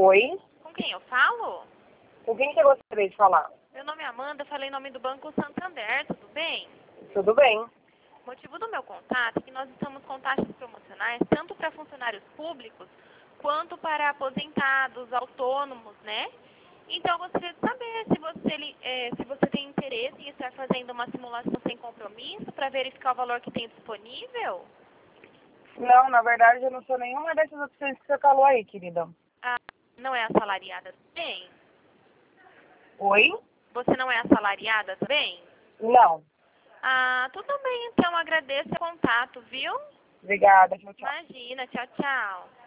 Oi? Com quem eu falo? Com quem você gostaria de falar? Meu nome é Amanda, falei em nome do Banco Santander, tudo bem? Tudo bem. O motivo do meu contato é que nós estamos com taxas promocionais tanto para funcionários públicos quanto para aposentados, autônomos, né? Então, eu gostaria de saber se você tem interesse em estar fazendo uma simulação sem compromisso para verificar o valor que tem disponível. Não, na verdade eu não sou nenhuma dessas opções que você falou aí, querida. Ah, não é assalariada também? Oi? Você não é assalariada também? Não. Ah, tudo bem, então agradeço o contato, viu? Obrigada, tchau, tchau. Imagina, tchau, tchau.